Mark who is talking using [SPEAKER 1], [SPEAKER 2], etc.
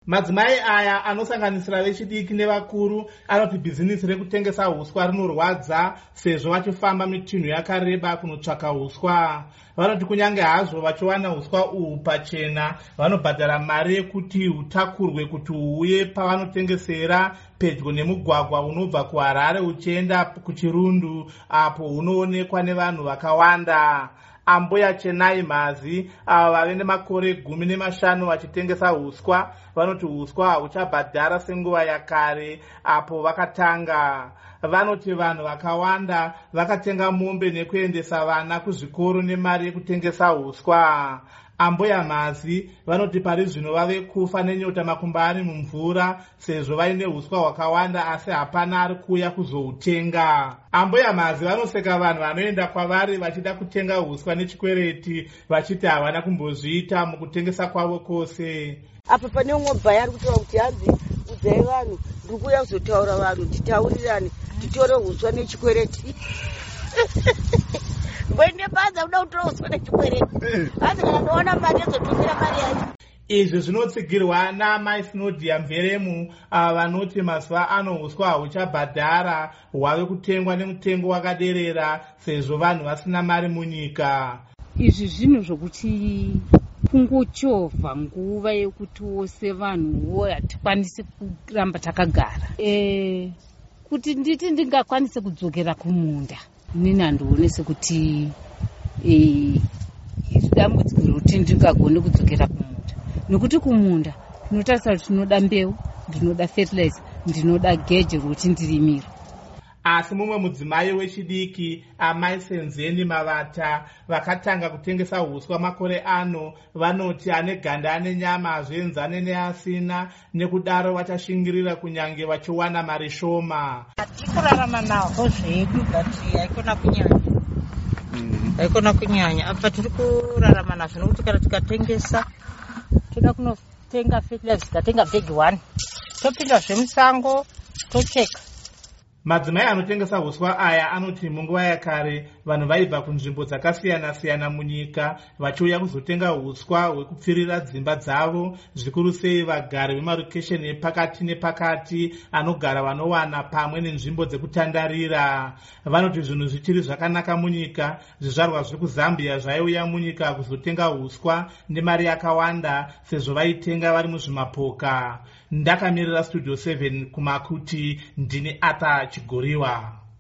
[SPEAKER 1] Madzimai aya anosanganisira vechidiki nevakuru anoti bhizinisi rekutengesa huswa rinorwadza sezvo vachifamba mitinhu yakareba kunotsvaka huswa. Vanoti kunyange hazvo vachiwana huswa uhu pachena, vanobhadhara mari yekuti hutakurwe kuti huuye pavanotengesera pedyo nemugwagwa unobva kuHarare uchienda kuChirundu, apo hunoonekwa nevanhu vakawanda. Ambuya Chenai Mazi ava vave nemakore 15 vachitengesa huswa vanoti huswa huchabhadhara senguva yakare apo vakatanga. Vanoti vanhu vakawanda vakatenga mombe nekuendesa vana kuzvikoro nemari yekutengesa huswa. Ambuya Mazi vanoti pari zvino vave kufa nenyota makumba ari mumvura sezvo vaine huswa hwakawanda asi hapana ari kuuya kuzohutenga. Ambuya Mazi vanoseka vanhu vanoenda kwavari vachida kutenga huswa nechikwereti vachiti havana kumbozviita mukutengesa kwavo kwose.
[SPEAKER 2] Apa pane umwe bhaya ari kutaura kuti hanzi udzai vanhu ndiri kuuya kuzotaura vanhu titaurirane titore huswa nechikwereti. Ngoine badza uda kutora huswa nechikwereti. Asi kana ndoona mari yozotumira mari yacho.
[SPEAKER 1] Izvi zvinotsigirwa naMai Sinodia Mveremu vanoti mazuva ano huswa huchabhadhara hwave kutengwa nemutengo wakaderera sezvo vanhu vasina mari munyika.
[SPEAKER 3] Izvi zvinhu zvokuti kungochovha nguva yekuti wose vanhuwo hatikwanisi kuramba takagara. Kuti nditi ndingakwanise kudzokera kumunda, nini handione sekuti dambudziko rokuti ndingagone kudzokera kumunda. Nekuti kumunda tinotarisa kuti tinoda mbeu, ndinoda fertilizer, ndinoda geje rokuti ndirimira.
[SPEAKER 1] Asi mumwe mudzimai wechidiki Amai Senzeni Mavata vakatanga kutengesa huswa makore ano vanoti ane ganda ane nyama hazvienzane neasina, nekudaro vachashingirira kunyange vachiwana mari shoma.
[SPEAKER 4] Tikurarama nahwo zvedu but haikona kunyanya. Apa tiri kurarama nazvo nokuti kana tikatengesa toda kunotenga fertilizer, tikatenga bhegi 1 topinda zvemusango tocheka.
[SPEAKER 1] Madzimai anotengesa huswa aya anoti munguva yakare vanhu vaibva kunzvimbo dzakasiyana-siyana munyika vachiuya kuzotenga huswa hwekupfirira dzimba dzavo, zvikuru sei vagari vemarokesheni epakati nepakati anogara vanowana pamwe nenzvimbo dzekutandarira. Vanoti zvinhu zvichiri zvakanaka munyika, zvizvarwa zviri kuZambia zvaiuya munyika kuzotenga huswa nemari yakawanda sezvo vaitenga vari muzvimapoka. Ndakamirira Studio 7 kuMakuti, ndini Ata Chigoriwa.